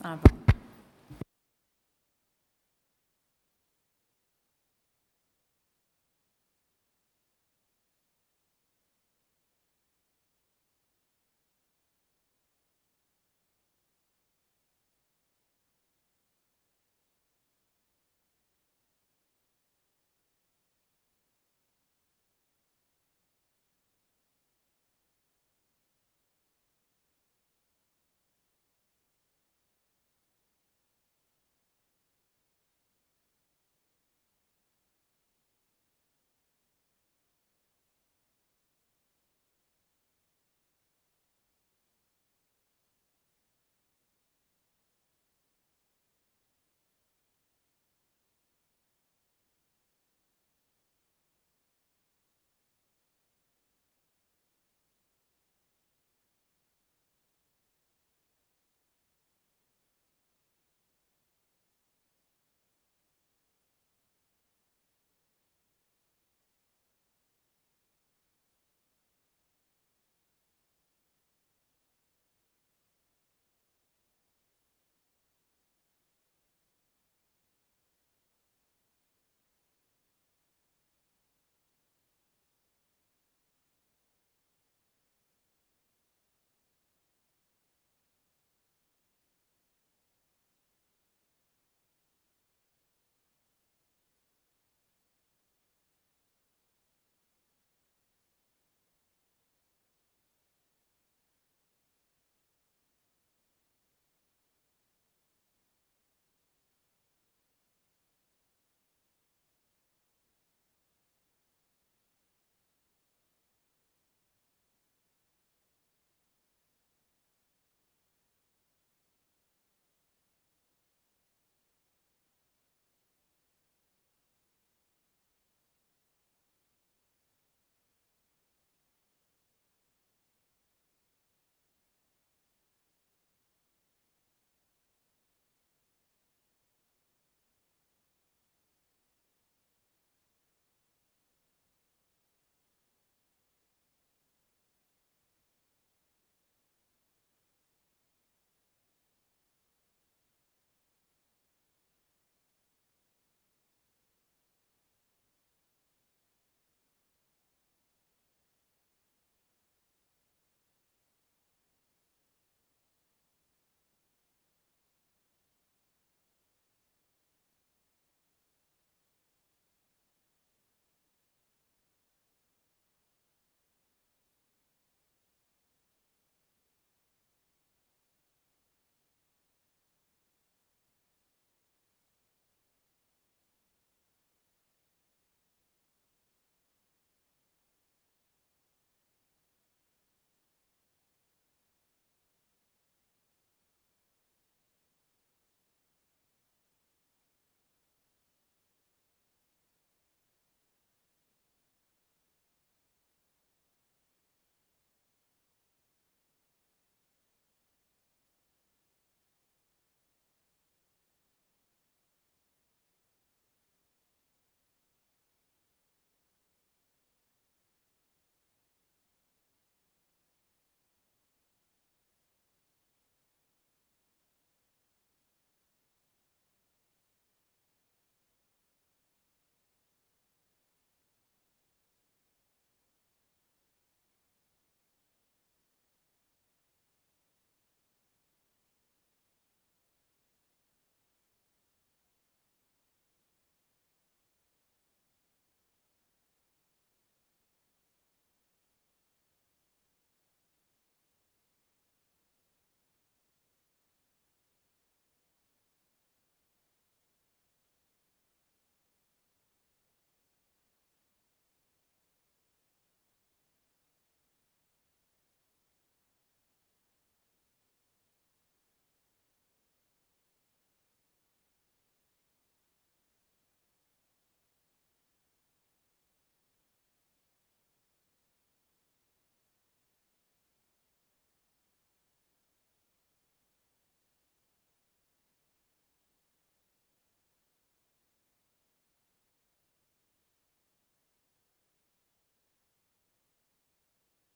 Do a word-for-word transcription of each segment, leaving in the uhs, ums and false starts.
Ah,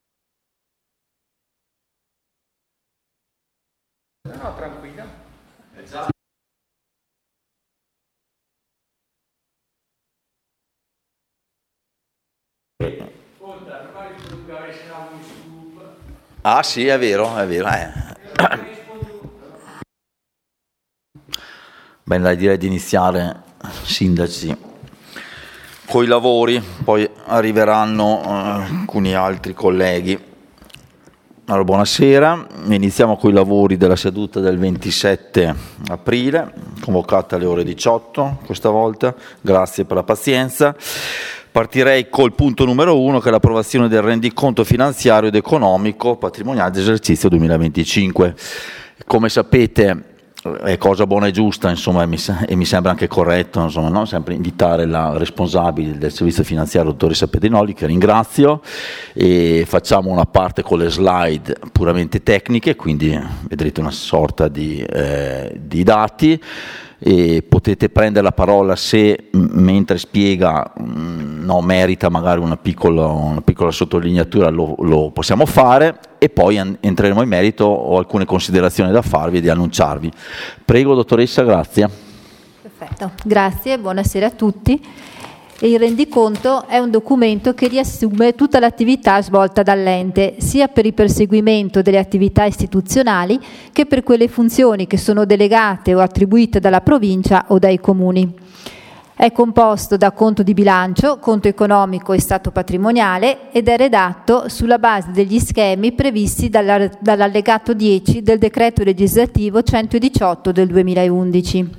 No, no, tranquilla. Ah sì, è vero, è vero. Eh. Bene, dai, direi di iniziare, sindaci, coi lavori, poi arriveranno eh, alcuni altri colleghi. Allora, buonasera, iniziamo coi lavori della seduta del ventisette aprile, convocata alle ore diciotto questa volta, grazie per la pazienza. Partirei col punto numero uno, che è l'approvazione del rendiconto finanziario ed economico patrimoniale dell'esercizio duemilaventicinque. Come sapete è cosa buona e giusta, insomma, e mi, e mi sembra anche corretto, insomma, no? Sempre invitare la responsabile del servizio finanziario, dottoressa Pedinoli, che ringrazio, e facciamo una parte con le slide puramente tecniche, quindi vedrete una sorta di, eh, di dati, e potete prendere la parola se m- mentre spiega mh, no, merita magari una piccola, una piccola sottolineatura, lo, lo possiamo fare, e poi an- entreremo in merito. Ho alcune considerazioni da farvi e di annunciarvi. Prego, dottoressa, grazie. Perfetto, grazie, buonasera a tutti. Il rendiconto è un documento che riassume tutta l'attività svolta dall'ente, sia per il perseguimento delle attività istituzionali che per quelle funzioni che sono delegate o attribuite dalla provincia o dai comuni. È composto da conto di bilancio, conto economico e stato patrimoniale, ed è redatto sulla base degli schemi previsti dalla, dall'allegato dieci del decreto legislativo centodiciotto del duemilaundici.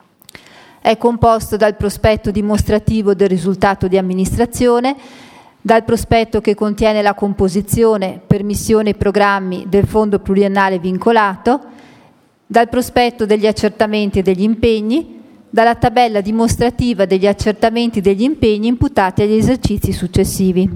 È composto dal prospetto dimostrativo del risultato di amministrazione, dal prospetto che contiene la composizione per missioni e programmi del fondo pluriennale vincolato, dal prospetto degli accertamenti e degli impegni, dalla tabella dimostrativa degli accertamenti degli impegni imputati agli esercizi successivi.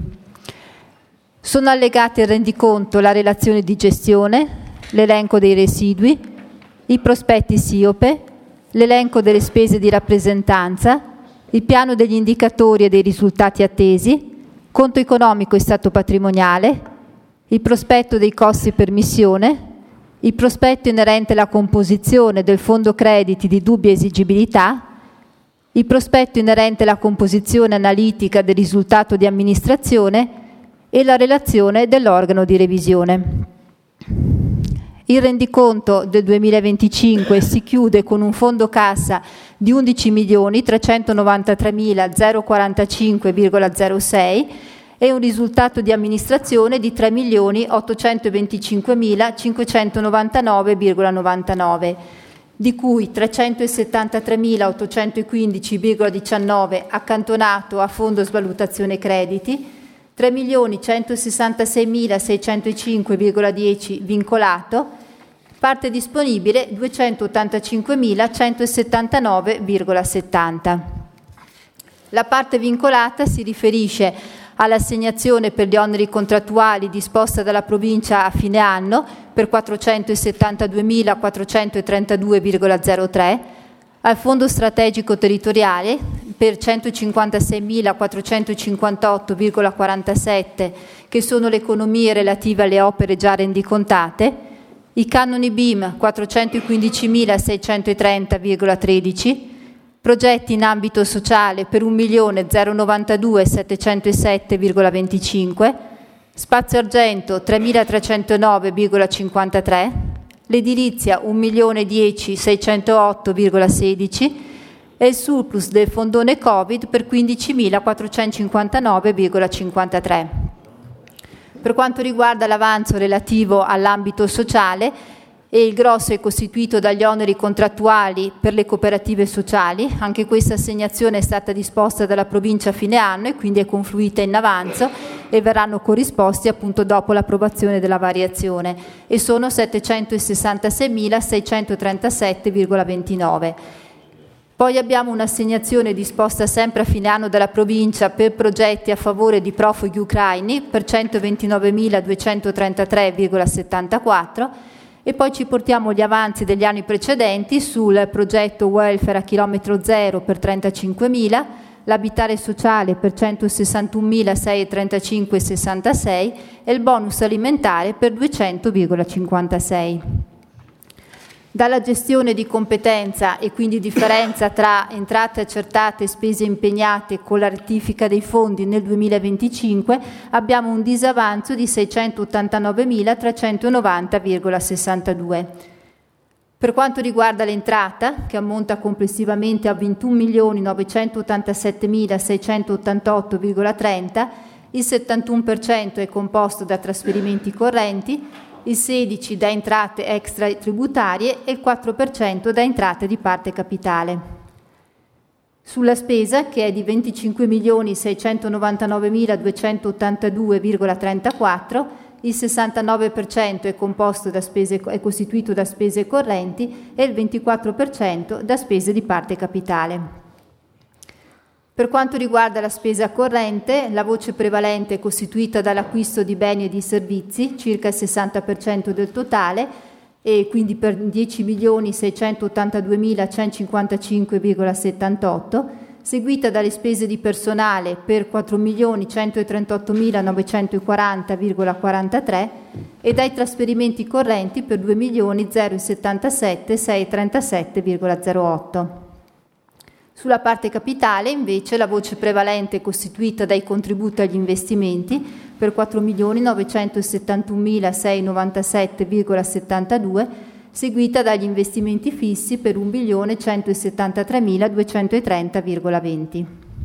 Sono allegati al rendiconto la relazione di gestione, l'elenco dei residui, i prospetti SIOPE, l'elenco delle spese di rappresentanza, il piano degli indicatori e dei risultati attesi, conto economico e stato patrimoniale, il prospetto dei costi per missione, il prospetto inerente alla composizione del fondo crediti di dubbia esigibilità, il prospetto inerente alla composizione analitica del risultato di amministrazione e la relazione dell'organo di revisione. Il rendiconto del duemilaventicinque si chiude con un fondo cassa di undici milioni trecentonovantatremila quarantacinque virgola zero sei e un risultato di amministrazione di tre milioni ottocentoventicinquemilacinquecentonovantanove virgola novantanove, di cui trecentosettantatremilaottocentoquindici virgola diciannove accantonato a fondo svalutazione crediti, tre milioni centosessantaseimilaseicentocinque virgola dieci vincolato, parte disponibile duecentoottantacinquemilacentosettantanove virgola settanta. La parte vincolata si riferisce all'assegnazione per gli oneri contrattuali disposta dalla provincia a fine anno per quattrocentosettantaduemilaquattrocentotrentadue virgola zero tre, al fondo strategico territoriale per centocinquantaseimilaquattrocentocinquantotto virgola quarantasette, che sono le economie relative alle opere già rendicontate, i canoni B I M quattrocentoquindicimilaseicentotrenta virgola tredici, progetti in ambito sociale per un milione novantadue settecentossette virgola venticinque, spazio argento tremilatrecentonove virgola cinquantatré, l'edilizia un milione dieci seicentootto virgola sedici e il surplus del fondone Covid per quindicimilaquattrocentocinquantanove virgola cinquantatré. Per quanto riguarda l'avanzo relativo all'ambito sociale, e il grosso è costituito dagli oneri contrattuali per le cooperative sociali. Anche questa assegnazione è stata disposta dalla provincia a fine anno e quindi è confluita in avanzo e verranno corrisposti appunto dopo l'approvazione della variazione, e sono settecentosessantaseimilaseicentotrentasette virgola ventinove. Poi abbiamo un'assegnazione disposta sempre a fine anno dalla provincia per progetti a favore di profughi ucraini per centoventinovemiladuecentotrentatré virgola settantaquattro, e poi ci portiamo gli avanzi degli anni precedenti sul progetto welfare a chilometro zero per trentacinquemila, l'abitare sociale per centosessantunomilaseicentotrentacinque virgola sessantasei e il bonus alimentare per duecento virgola cinquantasei. Dalla gestione di competenza e quindi differenza tra entrate accertate e spese impegnate con la rettifica dei fondi nel duemilaventicinque abbiamo un disavanzo di seicentottantanovemilatrecentonovanta virgola sessantadue. Per quanto riguarda l'entrata, che ammonta complessivamente a ventuno milioni novecentottantasettemilaseicentottantotto virgola trenta, il settantuno per cento è composto da trasferimenti correnti, il sedici per cento da entrate extratributarie e il quattro per cento da entrate di parte capitale. Sulla spesa, che è di venticinque milioni seicentonovantanovemiladuecentottantadue virgola trentaquattro, il sessantanove per cento è, composto da spese, è costituito da spese correnti e il ventiquattro per cento da spese di parte capitale. Per quanto riguarda la spesa corrente, la voce prevalente è costituita dall'acquisto di beni e di servizi, circa il sessanta per cento del totale, e quindi per dieci milioni seicentottantaduemilacentocinquantacinque virgola settantotto, seguita dalle spese di personale per quattro milioni centotrentottomilanovecentquaranta virgola quarantatré e dai trasferimenti correnti per due milioni settantasette virgola zero otto. Sulla parte capitale, invece, la voce prevalente è costituita dai contributi agli investimenti per quattro milioni novecentosettantunomilaseicentonovantasette virgola settantadue, seguita dagli investimenti fissi per un milione centosettantatremiladuecentotrenta virgola venti.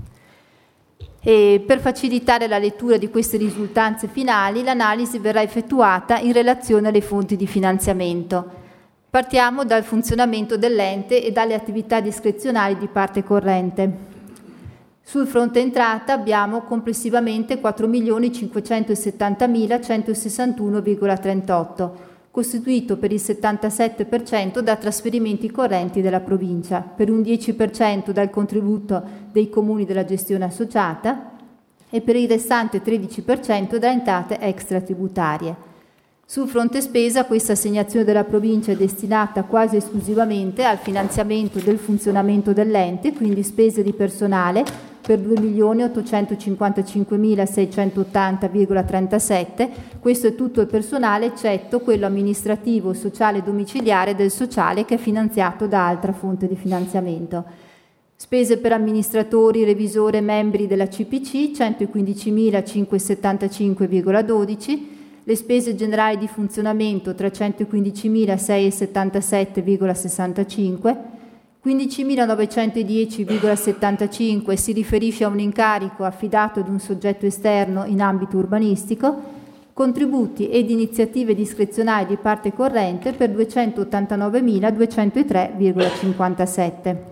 E per facilitare la lettura di queste risultanze finali, l'analisi verrà effettuata in relazione alle fonti di finanziamento. Partiamo dal funzionamento dell'ente e dalle attività discrezionali di parte corrente. Sul fronte entrata abbiamo complessivamente quattro milioni cinquecentosettantamilacentossessantuno virgola trentotto, costituito per il settantasette per cento da trasferimenti correnti della provincia, per un dieci per cento dal contributo dei comuni della gestione associata e per il restante tredici per cento da entrate extratributarie. Sul fronte spesa, questa assegnazione della provincia è destinata quasi esclusivamente al finanziamento del funzionamento dell'ente, quindi spese di personale per due milioni ottocentocinquantacinquemilaseicentottanta virgola trentasette. Questo è tutto il personale eccetto quello amministrativo, sociale e domiciliare del sociale, che è finanziato da altra fonte di finanziamento. Spese per amministratori, revisore e membri della C P C centoquindicimilacinquecentosettantacinque virgola dodici. Le spese generali di funzionamento trecentoquindicimilaseicentosettantasette virgola sessantacinque, quindicimilanovecentodieci virgola settantacinque si riferisce a un incarico affidato ad un soggetto esterno in ambito urbanistico, contributi ed iniziative discrezionali di parte corrente per duecentottantanovemiladuecentotre virgola cinquantasette.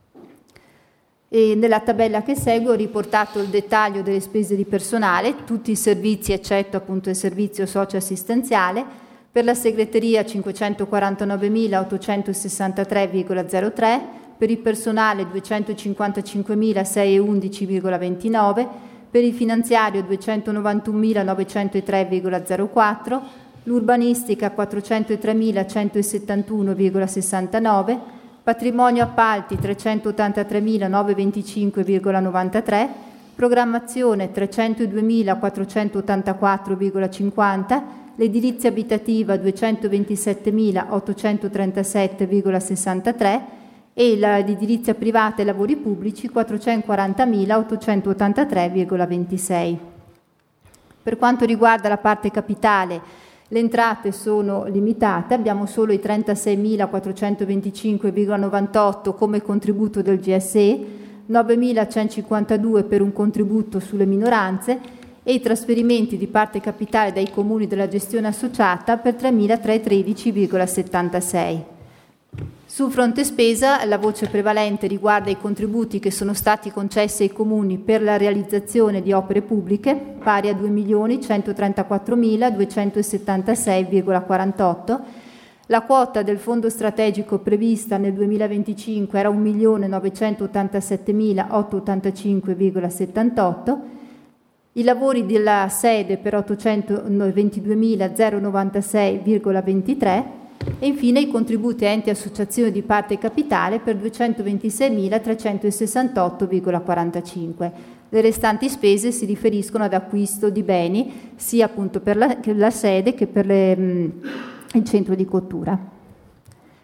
E nella tabella che segue ho riportato il dettaglio delle spese di personale, tutti i servizi eccetto appunto il servizio socio-assistenziale, per la segreteria cinquecentoquarantanovemilaottocentosessantatré virgola zero tre, per il personale duecentocinquantacinquemilaseicentoundici virgola ventinove, per il finanziario duecentonovantunomilanovecentotretre virgola zero quattro, l'urbanistica quattrocentotremilacentosettantuno virgola sessantanove, patrimonio appalti trecentottantatremilanovecentroventicinque virgola novantatré, programmazione trecentoduemilaquattrocentottantaquattro virgola cinquanta, l'edilizia abitativa duecentoventisettemilaottocentotrentasette virgola sessantatré e l'edilizia privata e lavori pubblici quattrocentoquarantamilaottocentottantatré virgola ventisei. Per quanto riguarda la parte capitale, le entrate sono limitate, abbiamo solo i trentaseimilaquattrocentoventicinque virgola novantotto come contributo del G S E, novemilacentocinquantadue per un contributo sulle minoranze e i trasferimenti di parte capitale dai comuni della gestione associata per tremilatrecentotredici virgola settantasei. Sul fronte spesa la voce prevalente riguarda i contributi che sono stati concessi ai comuni per la realizzazione di opere pubbliche, pari a due milioni centotrentaquattromiladuecentosettantasei virgola quarantotto. La quota del fondo strategico prevista nel duemilaventicinque era un milione novecentottantasettemilaottocentottantacinque virgola settantotto. I lavori della sede per ottocentoventiduemilanovantasei virgola ventitré. E infine i contributi a enti e associazioni di parte capitale per duecentoventiseimilatrecentosessantotto virgola quarantacinque. Le restanti spese si riferiscono ad acquisto di beni sia appunto per la, che la sede che per le, mh, il centro di cottura.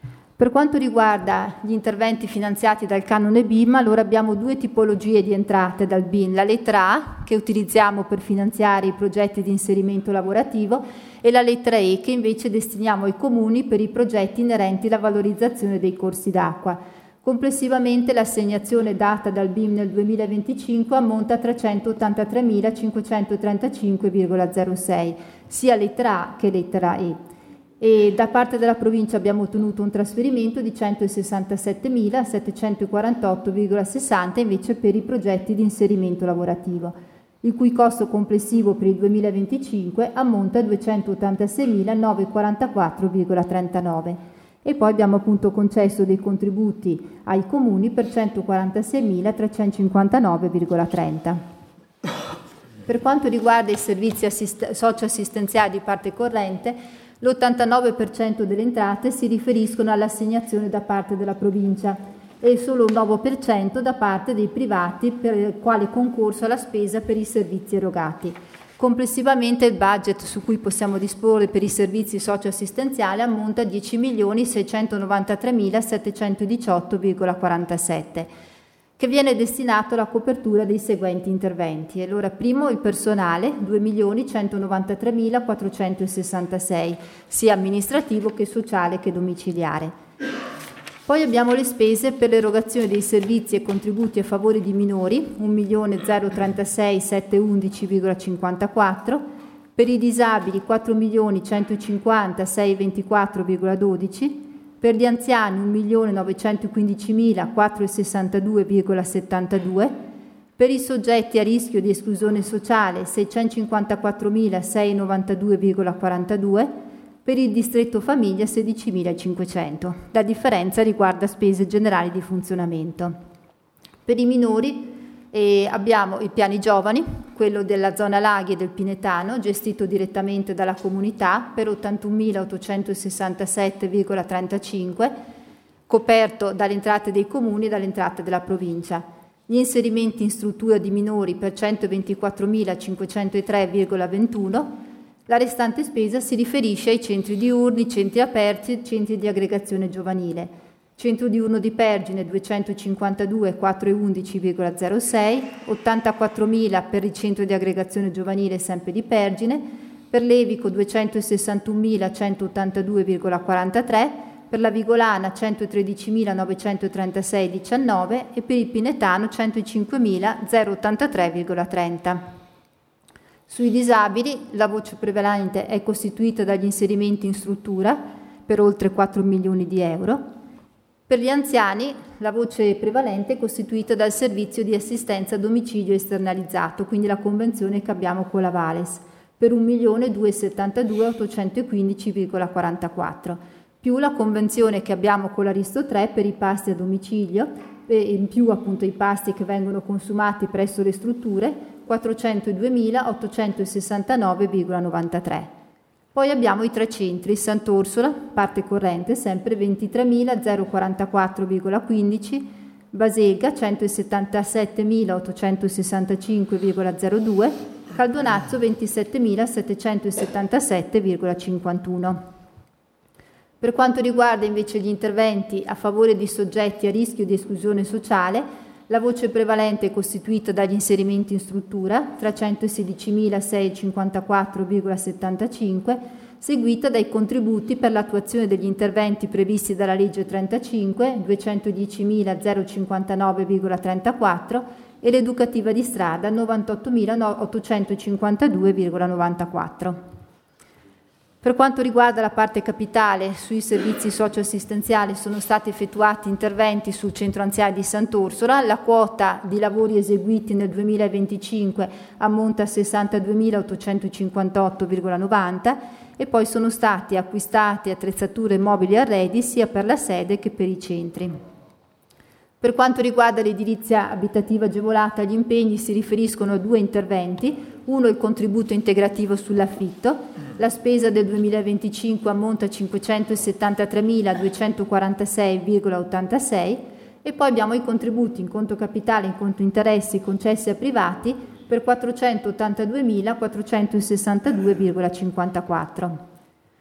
Per quanto riguarda gli interventi finanziati dal canone B I M, allora abbiamo due tipologie di entrate dal B I M, la lettera A che utilizziamo per finanziare i progetti di inserimento lavorativo e la lettera E che invece destiniamo ai comuni per i progetti inerenti alla valorizzazione dei corsi d'acqua. Complessivamente l'assegnazione data dal B I M nel duemilaventicinque ammonta a trecentottantatremilacinquecentotrentacinque virgola zero sei, sia lettera A che lettera E. E da parte della provincia abbiamo ottenuto un trasferimento di centosessantasettemila settecentoquarantotto virgola sessanta invece per i progetti di inserimento lavorativo, il cui costo complessivo per il duemilaventicinque ammonta a duecentottantaseimilanovecentoquarantaquattro virgola trentanove. E poi abbiamo appunto concesso dei contributi ai comuni per centoquarantaseimilatrecentocinquantanove virgola trenta. Per quanto riguarda i servizi assist- socioassistenziali di parte corrente, l'ottantanove per cento delle entrate si riferiscono all'assegnazione da parte della provincia e solo un nove per cento da parte dei privati per quale concorso alla spesa per i servizi erogati. Complessivamente il budget su cui possiamo disporre per i servizi socioassistenziali ammonta a dieci milioni seicentonovantatremilasettecentodiciotto virgola quarantasette, che viene destinato alla copertura dei seguenti interventi. Allora, primo il personale, due milioni centonovantatremilaquattrocentosessantasei, sia amministrativo che sociale che domiciliare. Poi abbiamo le spese per l'erogazione dei servizi e contributi a favore di minori, un milione trentaseimilasettecentoundici virgola cinquantaquattro, per i disabili quattro milioni centocinquantaseimilaseicentroventiquattro virgola dodici, per gli anziani un milione novecentoquindicimilaquattrocentosessantadue virgola settantadue, per i soggetti a rischio di esclusione sociale seicentocinquantaquattromilaseicentonovantadue virgola quarantadue, per il distretto famiglia sedicimilacinquecento. La differenza riguarda spese generali di funzionamento. Per i minori eh, abbiamo i piani giovani, quello della zona laghi e del Pinetano, gestito direttamente dalla comunità per ottantunomilaottocentosessantasette virgola trentacinque, coperto dalle entrate dei comuni e dalle entrate della provincia. Gli inserimenti in struttura di minori per centoventiquattromilacinquecentotre virgola ventuno. La restante spesa si riferisce ai centri diurni, centri aperti e centri di aggregazione giovanile. Centro diurno di Pergine duecentocinquantadue quattrocentoundici virgola zero sei, ottantaquattromila per il centro di aggregazione giovanile sempre di Pergine, per Levico duecentosessantunomilacentottantadue virgola quarantatré, per la Vigolana centotredicimilanovecentotrentasei virgola diciannove e per il Pinetano centocinquemilaottantatré virgola trenta. Sui disabili la voce prevalente è costituita dagli inserimenti in struttura per oltre quattro milioni di euro. Per gli anziani la voce prevalente è costituita dal servizio di assistenza a domicilio esternalizzato, quindi la convenzione che abbiamo con la Vales, per un milione duecentosettantadue virgola ottocentoquindici, più la convenzione che abbiamo con l'Aristo tre per i pasti a domicilio, e in più appunto i pasti che vengono consumati presso le strutture, quattrocentoduemilaottocentosessantanove virgola novantatré. Poi abbiamo i tre centri, Sant'Orsola, parte corrente, sempre ventitremilaquarantaquattro virgola quindici, Baselga centosettantasettemilaottocentosessantacinque virgola zero due, Caldonazzo ventisettemilasettecentosettantasette virgola cinquantuno. Per quanto riguarda invece gli interventi a favore di soggetti a rischio di esclusione sociale, la voce prevalente è costituita dagli inserimenti in struttura, trecentosedicimilaseicentocinquantaquattro virgola settantacinque, seguita dai contributi per l'attuazione degli interventi previsti dalla legge trentacinque, duecentodiecimilacinquantanove virgola trentaquattro e l'educativa di strada novantottomilaottocentocinquantadue virgola novantaquattro. Per quanto riguarda la parte capitale, sui servizi socioassistenziali sono stati effettuati interventi sul centro anziani di Sant'Orsola. La quota di lavori eseguiti nel duemilaventicinque ammonta a sessantaduemilaottocentocinquantotto virgola novanta e poi sono stati acquistati attrezzature mobili e arredi sia per la sede che per i centri. Per quanto riguarda l'edilizia abitativa agevolata, gli impegni si riferiscono a due interventi. Uno, il contributo integrativo sull'affitto. La spesa del duemilaventicinque ammonta a cinquecentosettantatremiladuecentoquarantasei virgola ottantasei e poi abbiamo i contributi in conto capitale e in conto interessi concessi a privati per quattrocentottantaduemilaquattrocentosessantadue virgola cinquantaquattro.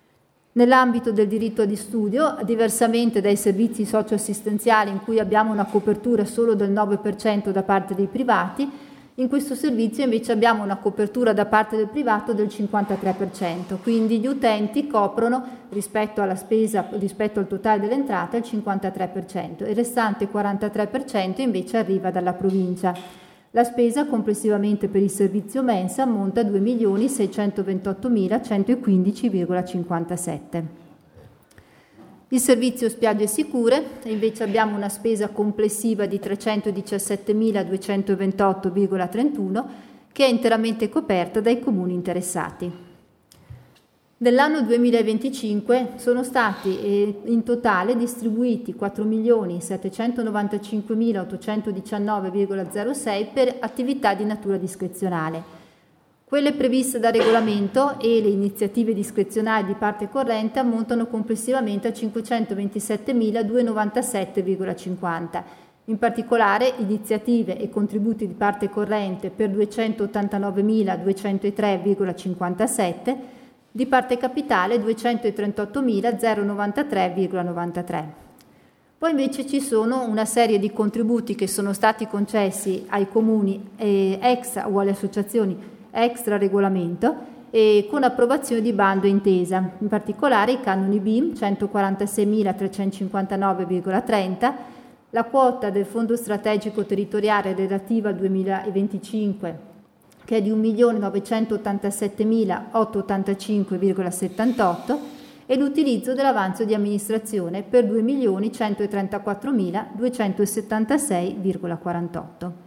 Nell'ambito del diritto di studio, diversamente dai servizi socioassistenziali in cui abbiamo una copertura solo del nove per cento da parte dei privati, in questo servizio invece abbiamo una copertura da parte del privato del cinquantatré per cento, quindi gli utenti coprono rispetto alla spesa, rispetto al totale delle entrate, il cinquantatré per cento, e il restante quarantatré per cento invece arriva dalla provincia. La spesa complessivamente per il servizio mensa ammonta a due milioni seicentoventottomilacentoquindici virgola cinquantasette. Il servizio spiagge sicure, invece abbiamo una spesa complessiva di trecentodiciassettemiladuecentoventotto virgola trentuno che è interamente coperta dai comuni interessati. Nell'anno duemilaventicinque sono stati eh, in totale distribuiti quattro milioni settecentonovantacinquemilaottocentodiciannove virgola zero sei per attività di natura discrezionale. Quelle previste dal regolamento e le iniziative discrezionali di parte corrente ammontano complessivamente a cinquecentoventisettemiladuecentonovantasette virgola cinquanta. In particolare, iniziative e contributi di parte corrente per duecentottantanovemiladuecentotre virgola cinquantasette, di parte capitale duecentotrentottemilanorovantatré virgola novantatré. Poi invece ci sono una serie di contributi che sono stati concessi ai comuni eh, extra o alle associazioni extra regolamento e con approvazione di bando e intesa, in particolare i canoni B I M centoquarantaseimilatrecentocinquantanove virgola trenta, la quota del Fondo Strategico Territoriale relativa al duemilaventicinque che è di un milione novecentottantasettemilaottocentottantacinque virgola settantotto e l'utilizzo dell'avanzo di amministrazione per due milioni centotrentaquattromiladuecentosettantasei virgola quarantotto.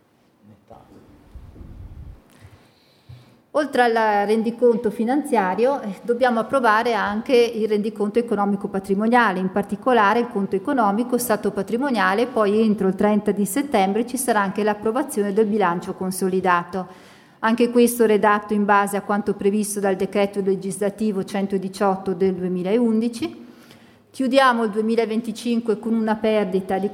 Oltre al rendiconto finanziario eh, dobbiamo approvare anche il rendiconto economico patrimoniale, in particolare il conto economico, stato patrimoniale, poi entro il trenta di settembre ci sarà anche l'approvazione del bilancio consolidato. Anche questo redatto in base a quanto previsto dal decreto legislativo centodiciotto del duemilaundici. Chiudiamo il duemilaventicinque con una perdita di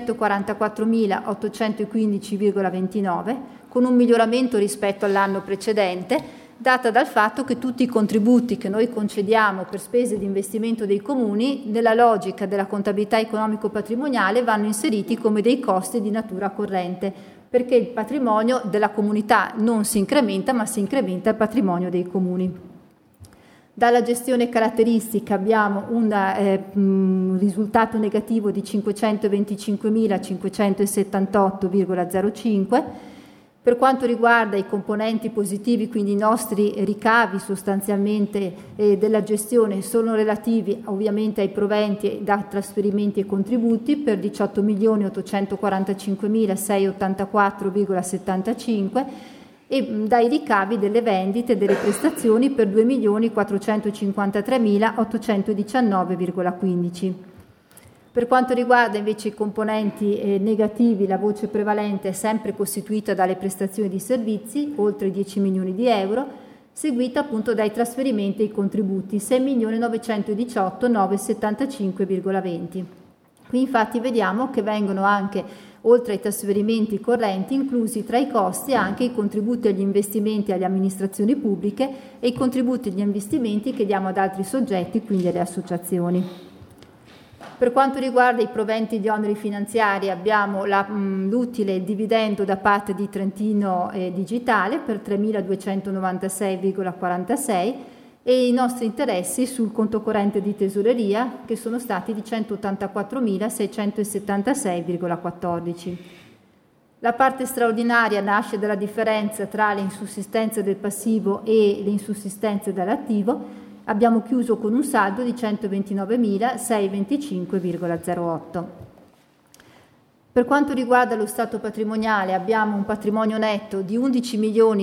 quattrocentoquarantaquattromilaottocentoquindici virgola ventinove, con un miglioramento rispetto all'anno precedente, data dal fatto che tutti i contributi che noi concediamo per spese di investimento dei comuni, nella logica della contabilità economico-patrimoniale, vanno inseriti come dei costi di natura corrente, perché il patrimonio della comunità non si incrementa, ma si incrementa il patrimonio dei comuni. Dalla gestione caratteristica abbiamo un eh, mh, risultato negativo di cinquecentoventicinquemilacinquecentosettantotto virgola zero cinque. Per quanto riguarda i componenti positivi, quindi i nostri ricavi sostanzialmente eh, della gestione sono relativi ovviamente ai proventi da trasferimenti e contributi per diciotto milioni ottocentoquarantacinquemilaseicentottantaquattro virgola settantacinque e dai ricavi delle vendite e delle prestazioni per due milioni quattrocentocinquantatremilaottocentodiciannove virgola quindici. Per quanto riguarda invece i componenti eh, negativi, la voce prevalente è sempre costituita dalle prestazioni di servizi, oltre dieci milioni di euro, seguita appunto dai trasferimenti e i contributi, sei milioni novecentodiciottomilanovecentosettantacinque virgola venti. Qui infatti vediamo che vengono anche, oltre ai trasferimenti correnti, inclusi tra i costi anche i contributi agli investimenti alle amministrazioni pubbliche e i contributi agli investimenti che diamo ad altri soggetti, quindi alle associazioni. Per quanto riguarda i proventi di oneri finanziari abbiamo la, mh, l'utile il dividendo da parte di Trentino eh, Digitale per tremiladuecentonovantasei virgola quarantasei e i nostri interessi sul conto corrente di tesoreria che sono stati di centottantquattromilaseicentosettantasei virgola quattordici. La parte straordinaria nasce dalla differenza tra le insussistenze del passivo e le insussistenze dell'attivo. Abbiamo chiuso con un saldo di centoventinovemilaseicentoventicinque virgola zero otto. Per quanto riguarda lo stato patrimoniale abbiamo un patrimonio netto di undici milioni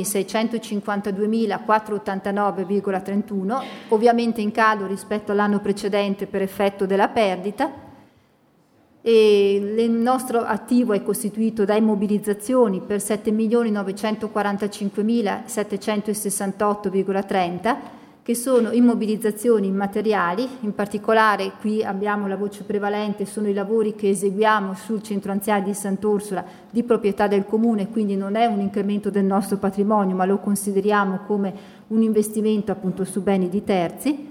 seicentocinquantaduemilaquattrocentottantanove virgola trentuno, ovviamente in calo rispetto all'anno precedente per effetto della perdita, e il nostro attivo è costituito da immobilizzazioni per sette milioni novecentoquarantacinquemilasettecentosessantotto virgola trenta, che sono immobilizzazioni immateriali, in particolare qui abbiamo la voce prevalente, sono i lavori che eseguiamo sul centro anziani di Sant'Orsola di proprietà del Comune, quindi non è un incremento del nostro patrimonio, ma lo consideriamo come un investimento appunto su beni di terzi.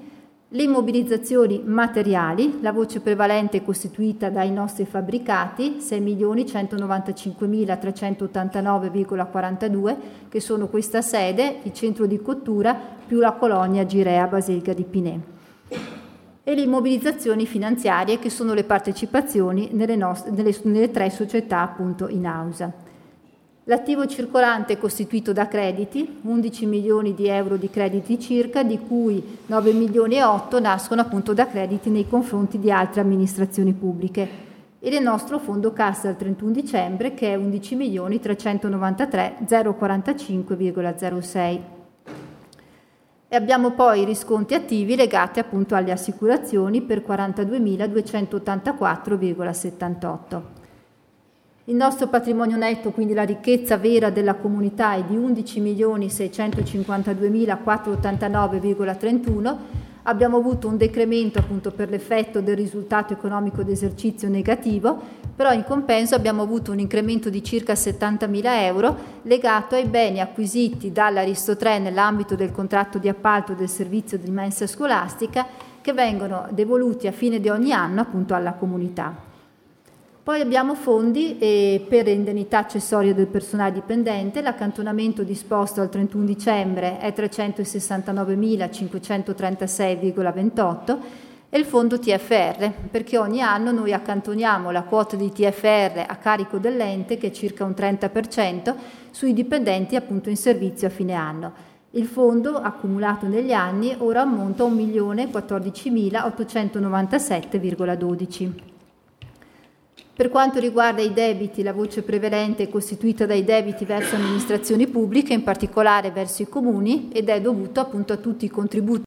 Le immobilizzazioni materiali, la voce prevalente è costituita dai nostri fabbricati, sei milioni centonovantacinquemilatrecentottantanove virgola quarantadue, che sono questa sede, il centro di cottura, più la colonia Girea Basilica di Pinè. E le immobilizzazioni finanziarie, che sono le partecipazioni nelle, nostre, nelle, nelle tre società appunto in ausa. L'attivo circolante è costituito da crediti, undici milioni di euro di crediti circa, di cui nove milioni e otto nascono appunto da crediti nei confronti di altre amministrazioni pubbliche. E il nostro fondo cassa al trentuno dicembre, che è undici milioni trecentonovantatré mila quarantacinque virgola zero sei. E abbiamo poi i risconti attivi legati appunto alle assicurazioni per quarantaduemiladuecentottantaquattro virgola settantotto. Il nostro patrimonio netto, quindi la ricchezza vera della comunità, è di undici milioni seicentocinquantaduemilaquattrocentottantanove virgola trentuno. Abbiamo avuto un decremento appunto per l'effetto del risultato economico d'esercizio negativo, però in compenso abbiamo avuto un incremento di circa settantamila euro legato ai beni acquisiti dall'Aristo tre nell'ambito del contratto di appalto del servizio di mensa scolastica, che vengono devoluti a fine di ogni anno appunto alla comunità. Poi abbiamo fondi eh, per indennità accessorie del personale dipendente. L'accantonamento disposto al trentuno dicembre è trecentosessantanovemilacinquecentotrentasei virgola ventotto e il fondo T F R, perché ogni anno noi accantoniamo la quota di T F R a carico dell'ente, che è circa un trenta per cento, sui dipendenti appunto in servizio a fine anno. Il fondo accumulato negli anni ora ammonta a un milione quattordicimilaottocentonovantasette virgola dodici. Per quanto riguarda i debiti, la voce prevalente è costituita dai debiti verso amministrazioni pubbliche, in particolare verso i comuni, ed è dovuto appunto a tutti i contributi